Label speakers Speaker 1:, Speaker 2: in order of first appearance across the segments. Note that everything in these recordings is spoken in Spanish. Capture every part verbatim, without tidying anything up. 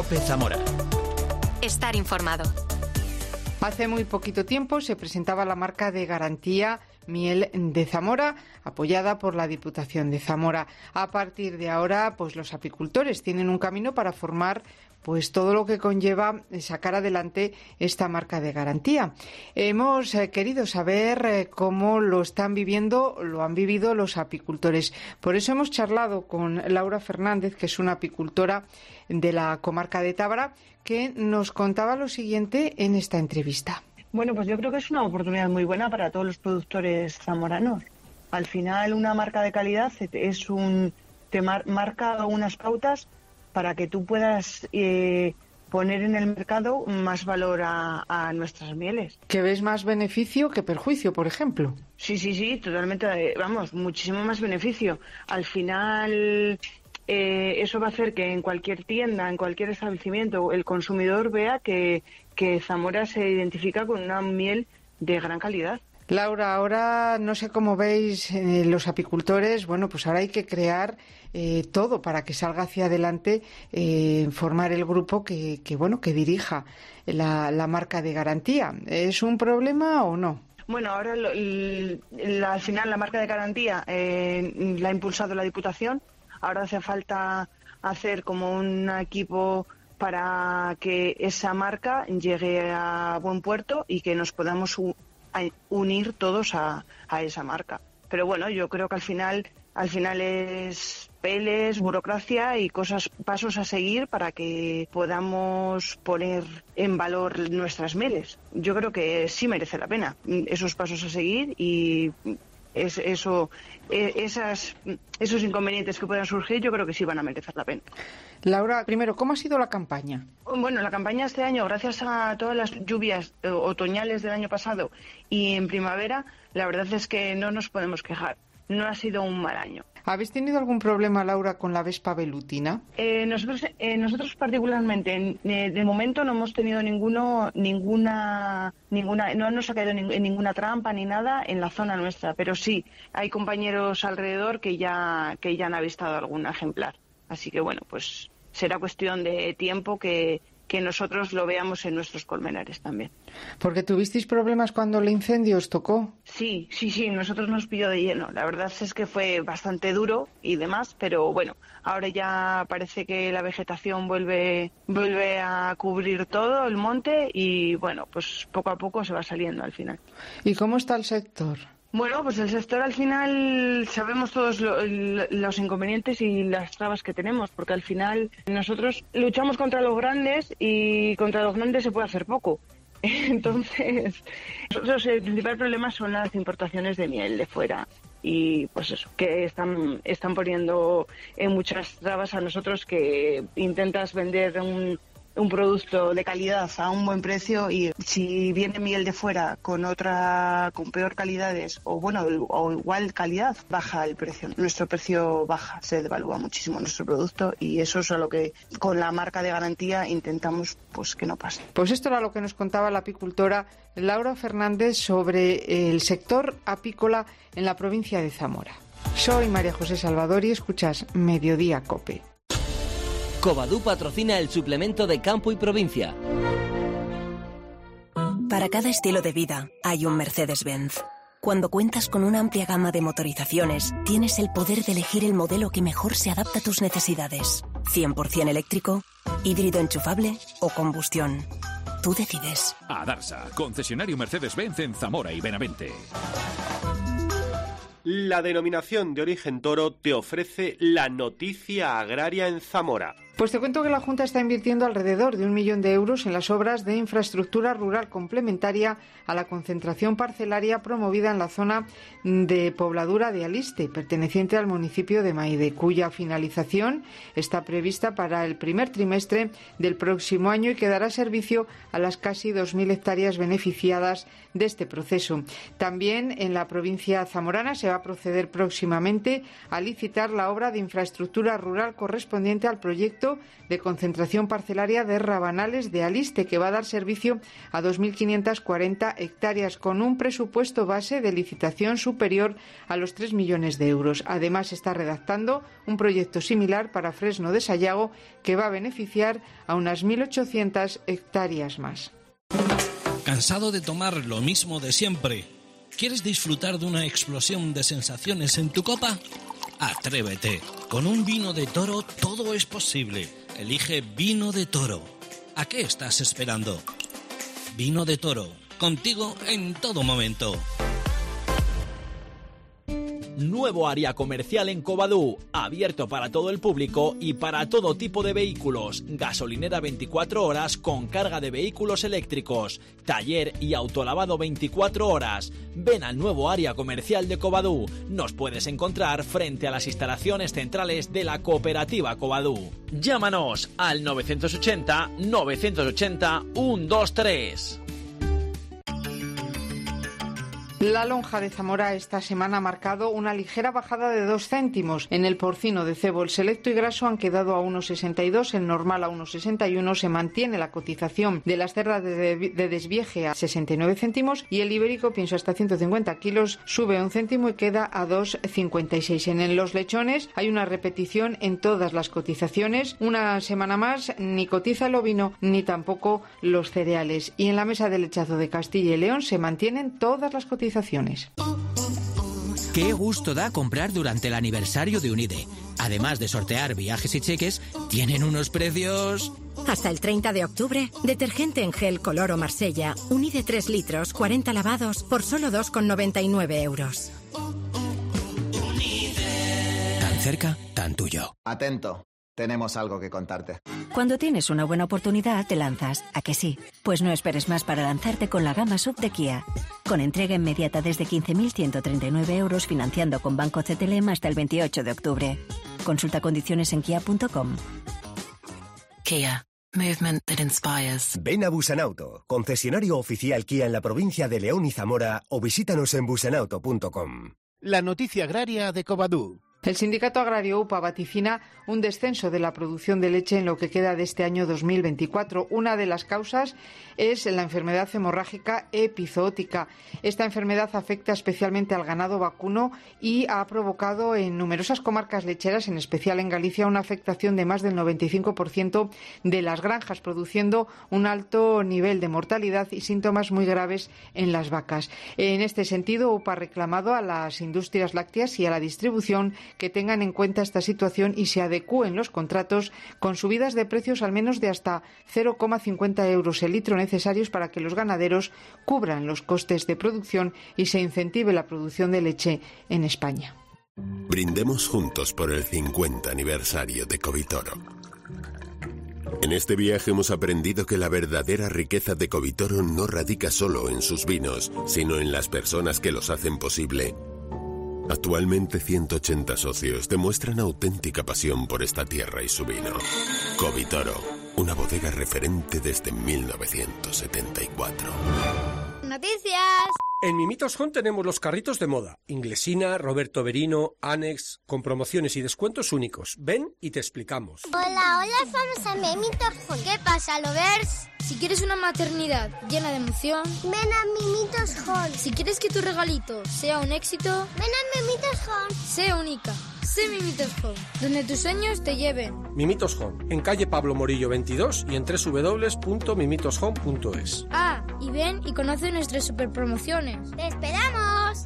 Speaker 1: COPE Zamora.
Speaker 2: Estar informado.
Speaker 3: Hace muy poquito tiempo se presentaba la marca de garantía Miel de Zamora, apoyada por la Diputación de Zamora. A partir de ahora, pues los apicultores tienen un camino para formar pues todo lo que conlleva sacar adelante esta marca de garantía. Hemos eh, querido saber eh, cómo lo están viviendo, lo han vivido los apicultores. Por eso hemos charlado con Laura Fernández, que es una apicultora de la comarca de Tábara, que nos contaba lo siguiente en esta entrevista.
Speaker 4: Bueno, pues yo creo que es una oportunidad muy buena para todos los productores zamoranos. Al final, una marca de calidad es un te mar, marca unas pautas para que tú puedas eh, poner en el mercado más valor a, a nuestras mieles.
Speaker 3: ¿Que ves más beneficio que perjuicio, por ejemplo?
Speaker 4: Sí, sí, sí, totalmente, vamos, muchísimo más beneficio. Al final, eh, eso va a hacer que en cualquier tienda, en cualquier establecimiento, el consumidor vea que, que Zamora se identifica con una miel de gran calidad.
Speaker 3: Laura, ahora no sé cómo veis eh, los apicultores, bueno, pues ahora hay que crear eh, todo para que salga hacia adelante, eh, formar el grupo que, que bueno, que dirija la, la marca de garantía. ¿Es un problema o no?
Speaker 4: Bueno, ahora lo, el, el, al final la marca de garantía eh, la ha impulsado la Diputación. Ahora hace falta hacer como un equipo para que esa marca llegue a buen puerto y que nos podamos u- a unir todos a, a esa marca. Pero bueno, yo creo que al final al final es peles, burocracia y cosas, pasos a seguir para que podamos poner en valor nuestras mieles. Yo creo que sí merece la pena esos pasos a seguir y es, eso, esas, esos inconvenientes que puedan surgir, yo creo que sí van a merecer la pena.
Speaker 3: Laura, primero, ¿cómo ha sido la campaña?
Speaker 4: Bueno, la campaña este año, gracias a todas las lluvias eh, otoñales del año pasado y en primavera, la verdad es que no nos podemos quejar. No ha sido un mal año.
Speaker 3: ¿Habéis tenido algún problema, Laura, con la vespa velutina?
Speaker 4: Eh, nosotros, eh, nosotros particularmente, en, eh, de momento no hemos tenido ninguno, ninguna, ninguna, no nos ha caído en, en ninguna trampa ni nada en la zona nuestra, pero sí, hay compañeros alrededor que ya, que ya han avistado algún ejemplar. Así que bueno, pues será cuestión de tiempo que, que nosotros lo veamos en nuestros colmenares también.
Speaker 3: ¿Porque tuvisteis problemas cuando el incendio os tocó?
Speaker 4: Sí, sí, sí, nosotros nos pilló de lleno. La verdad es que fue bastante duro y demás, pero bueno, ahora ya parece que la vegetación vuelve, vuelve a cubrir todo el monte y bueno, pues poco a poco se va saliendo al final.
Speaker 3: ¿Y cómo está el sector?
Speaker 4: Bueno, pues el sector al final sabemos todos lo, los inconvenientes y las trabas que tenemos, porque al final nosotros luchamos contra los grandes y contra los grandes se puede hacer poco. Entonces, nosotros el principal problema son las importaciones de miel de fuera y pues eso, que están, están poniendo en muchas trabas a nosotros que intentas vender un... un producto de calidad a un buen precio y si viene miel de fuera con otra, con peor calidades o bueno, o igual calidad, baja el precio. Nuestro precio baja, se devalúa muchísimo nuestro producto y eso es a lo que con la marca de garantía intentamos pues que no pase.
Speaker 3: Pues esto era lo que nos contaba la apicultora Laura Fernández sobre el sector apícola en la provincia de Zamora. Soy María José Salvador y escuchas Mediodía COPE.
Speaker 1: Covadú patrocina el suplemento de Campo y Provincia.
Speaker 2: Para cada estilo de vida hay un Mercedes-Benz. Cuando cuentas con una amplia gama de motorizaciones, tienes el poder de elegir el modelo que mejor se adapta a tus necesidades. cien por ciento eléctrico, híbrido enchufable o combustión. Tú decides.
Speaker 5: Adarsa, concesionario Mercedes-Benz en Zamora y Benavente.
Speaker 6: La denominación de origen toro te ofrece la noticia agraria en Zamora.
Speaker 3: Pues te cuento que la Junta está invirtiendo alrededor de un millón de euros en las obras de infraestructura rural complementaria a la concentración parcelaria promovida en la zona de Pobladura de Aliste, perteneciente al municipio de Maide, cuya finalización está prevista para el primer trimestre del próximo año y que dará servicio a las casi dos mil hectáreas beneficiadas de este proceso. También en la provincia zamorana se va a proceder próximamente a licitar la obra de infraestructura rural correspondiente al proyecto proyecto de concentración parcelaria de Rabanales de Aliste, que va a dar servicio a dos mil quinientas cuarenta hectáreas con un presupuesto base de licitación superior a los tres millones de euros. Además, está redactando un proyecto similar para Fresno de Sayago, que va a beneficiar a unas mil ochocientas hectáreas más.
Speaker 7: ¿Cansado de tomar lo mismo de siempre? ¿Quieres disfrutar de una explosión de sensaciones en tu copa? Atrévete. Con un vino de Toro todo es posible. Elige Vino de Toro. ¿A qué estás esperando? Vino de Toro. Contigo en todo momento.
Speaker 8: Nuevo área comercial en Covadú, abierto para todo el público y para todo tipo de vehículos. Gasolinera veinticuatro horas con carga de vehículos eléctricos. Taller y autolavado veinticuatro horas. Ven al nuevo área comercial de Covadú. Nos puedes encontrar frente a las instalaciones centrales de la cooperativa Covadú. Llámanos al novecientos ochenta, novecientos ochenta, ciento veintitrés.
Speaker 3: La lonja de Zamora esta semana ha marcado una ligera bajada de dos céntimos. En el porcino de cebo, el selecto y graso han quedado a uno sesenta y dos, el normal a uno sesenta y uno. Se mantiene la cotización de las cerdas de, de desvieje a sesenta y nueve céntimos y el ibérico, pienso hasta ciento cincuenta kilos, sube un céntimo y queda a dos cincuenta y seis. En los lechones hay una repetición en todas las cotizaciones. Una semana más ni cotiza el ovino ni tampoco los cereales. Y en la mesa de lechazo de Castilla y León se mantienen todas las cotizaciones.
Speaker 9: Qué gusto da comprar durante el aniversario de Unide. Además de sortear viajes y cheques, tienen unos precios...
Speaker 10: Hasta el treinta de octubre, detergente en gel color o Marsella, Unide tres litros, cuarenta lavados, por solo dos con noventa y nueve euros.
Speaker 9: Tan cerca, tan tuyo.
Speaker 11: Atento, tenemos algo que contarte.
Speaker 2: Cuando tienes una buena oportunidad, te lanzas. ¿A que sí? Pues no esperes más para lanzarte con la gama S U V de Kia. Con entrega inmediata desde quince mil ciento treinta y nueve euros, financiando con Banco C T L M hasta el veintiocho de octubre. Consulta condiciones en kia punto com.
Speaker 12: Kia. Movement that inspires.
Speaker 13: Ven a Busanauto, concesionario oficial Kia en la provincia de León y Zamora, o visítanos en busanauto punto com.
Speaker 14: La noticia agraria de Covadú.
Speaker 3: El sindicato agrario U P A vaticina un descenso de la producción de leche en lo que queda de este año dos mil veinticuatro. Una de las causas es la enfermedad hemorrágica epizootica. Esta enfermedad afecta especialmente al ganado vacuno y ha provocado en numerosas comarcas lecheras, en especial en Galicia, una afectación de más del noventa y cinco por ciento de las granjas, produciendo un alto nivel de mortalidad y síntomas muy graves en las vacas. En este sentido, U P A ha reclamado a las industrias lácteas y a la distribución que tengan en cuenta esta situación y se adecúen los contratos con subidas de precios al menos de hasta cero coma cincuenta euros el litro necesarios para que los ganaderos cubran los costes de producción y se incentive la producción de leche en España.
Speaker 15: Brindemos juntos por el cincuenta aniversario de Covitoro. En este viaje hemos aprendido que la verdadera riqueza de Covitoro no radica solo en sus vinos, sino en las personas que los hacen posible. Actualmente ciento ochenta socios demuestran auténtica pasión por esta tierra y su vino. Covitoro, una bodega referente desde mil novecientos setenta y cuatro.
Speaker 16: ¡Noticias!
Speaker 17: En Mimitos Home tenemos los carritos de moda. Inglesina, Roberto Berino, Annex, con promociones y descuentos únicos. Ven y te explicamos.
Speaker 16: Hola, hola, vamos a Mimitos Home. ¿Qué pasa, Lovers?
Speaker 18: Si quieres una maternidad llena de emoción,
Speaker 16: ven a Mimitos Home.
Speaker 18: Si quieres que tu regalito sea un éxito,
Speaker 16: ven a Mimitos Home.
Speaker 18: Sé única. Sé Mimitos Home, donde tus sueños te lleven.
Speaker 17: Mimitos Home, en calle Pablo Morillo veintidós y en doble u doble u doble u punto mimitos home punto es.
Speaker 18: Ah, y ven y conoce nuestras superpromociones.
Speaker 16: ¡Te esperamos!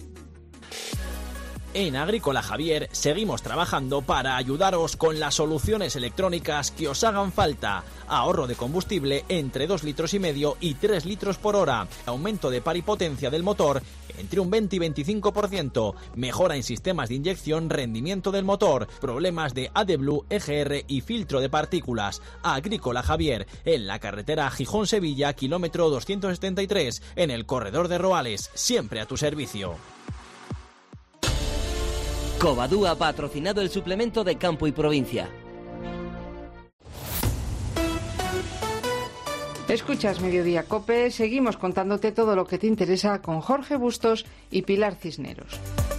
Speaker 8: En Agrícola Javier seguimos trabajando para ayudaros con las soluciones electrónicas que os hagan falta. Ahorro de combustible entre dos litros y medio y tres litros por hora. Aumento de par y potencia del motor entre un veinte y veinticinco por ciento. Mejora en sistemas de inyección, rendimiento del motor. Problemas de AdBlue, E G R y filtro de partículas. Agrícola Javier, en la carretera Gijón-Sevilla, kilómetro doscientos setenta y tres, en el corredor de Roales. Siempre a tu servicio.
Speaker 1: Covadú ha patrocinado el suplemento de Campo y Provincia.
Speaker 3: Escuchas Mediodía Cope, seguimos contándote todo lo que te interesa con Jorge Bustos y Pilar Cisneros.